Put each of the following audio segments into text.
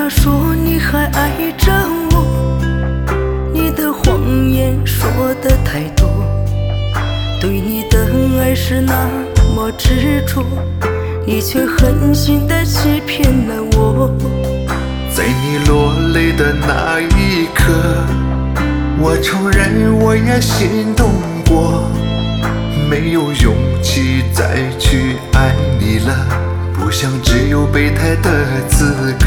要说你还爱着我，你的谎言说得太多，对你的爱是那么执着，你却狠心地欺骗了我。 在你落泪的那一刻，我承认我也心动过，没有勇气再去爱你了，不想只有备胎的资格。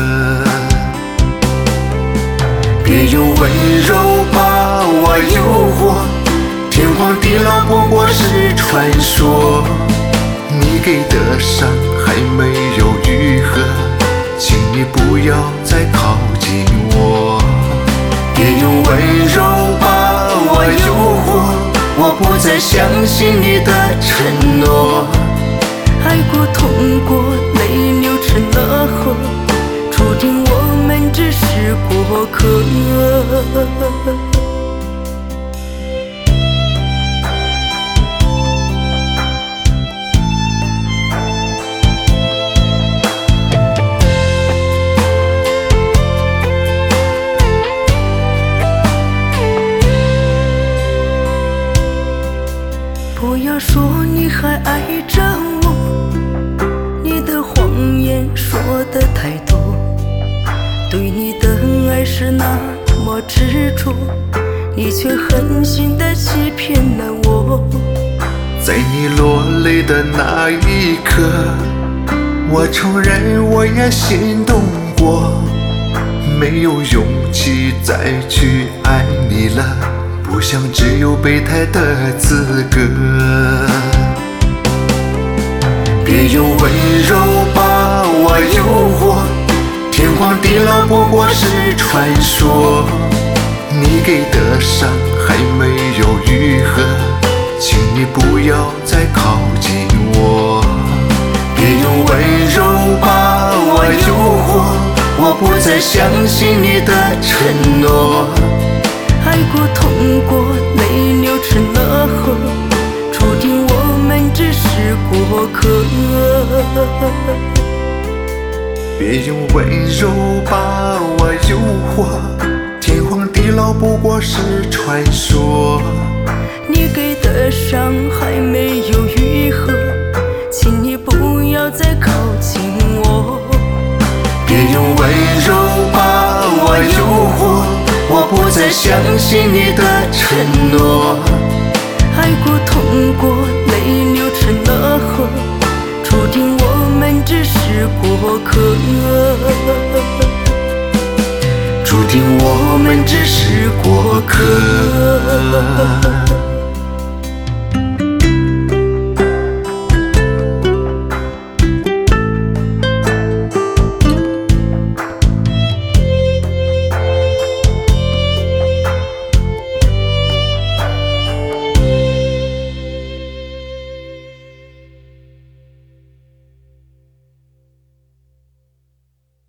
别用温柔把我诱惑，天荒地老不过是传说，你给的伤还没有愈合，请你不要再靠近我。别用温柔把我诱惑，我不再相信你的承诺。 爱过痛过，泪流成了河，注定我们只是过客。不要说你还爱着我，你的谎言说得太多，对你的爱是那么执着，你却狠心地欺骗了我。 在你落泪的那一刻，我承认我也心动过，没有勇气再去爱你了，不想只有备胎的资格。别用温柔把我诱惑，天荒地老不过是传说，你给的伤还没有愈合，请你不要再靠近我。别用温柔把我诱惑，我不再相信你的承诺。 爱过痛过，泪流成了河，注定我们只是过客。 别用温柔把我诱惑，天荒地老不过是传说， 你给的伤还没有愈合，请你不要再靠近我。 别用温柔把我诱惑，我不再相信你的承诺。 爱过痛过，泪流成了河，注定我们只是过客。 注定我们只是过客。